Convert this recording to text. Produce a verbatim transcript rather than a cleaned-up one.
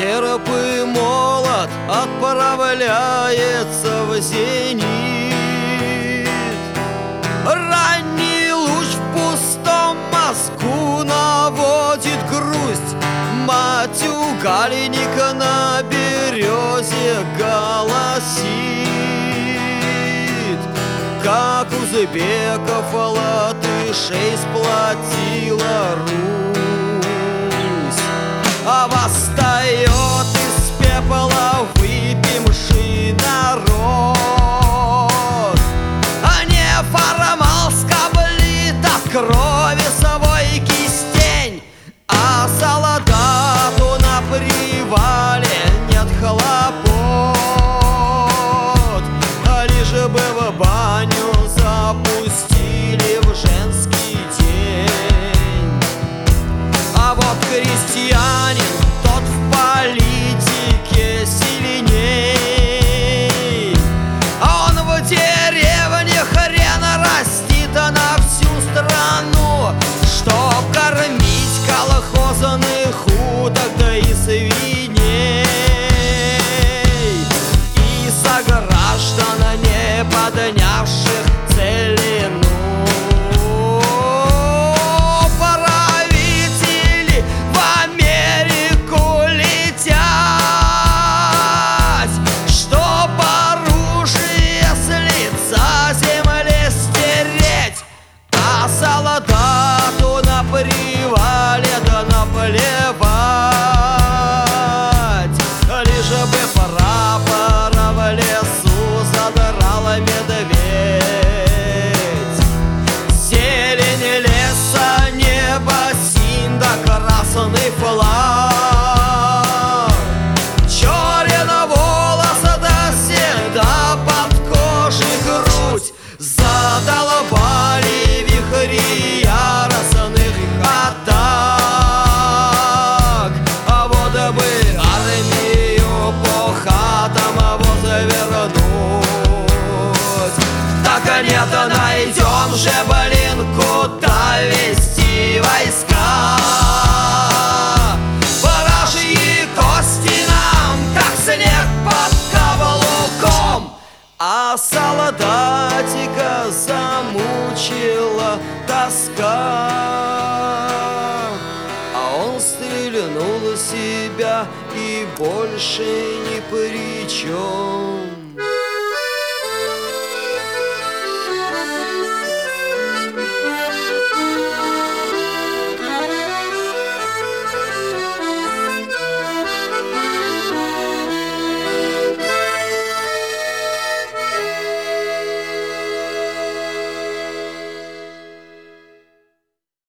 серп и молот отправляется в зенит. Ранний луч в пустом мозгу наводит грусть. Мать у галеника на березе голосит, как узбеков латышей сплотила Русь. А восстает из пепла выпивший народ, а не формалска блит от крови свой кистень, а солдату на привале нет хлопот, а лишь бы в баню запустили в женский день. А вот крестьянин, тот в политике сильней, а он в деревне хрен растит на всю страну, чтоб кормить колхозных уток да и свиней, и сограждан, не поднявших целину. Правители в Америку летят, чтоб оружие с лица земли стереть, а солдату на привале да наплевать, лишь бы прапора в лесу задрал медведь. Зелень леса, небо, синь да красный флаг, черен волос да седа под кожей грудь, задолбали вихри яростных атак. А вот бы армию по хатам возвернуть, так нет, найдем же, блин, куда вести войска. Вражьи кости нам, как снег под каблуком, а солдатика замучила тоска, а он стрельнул в себя и больше ни при чем.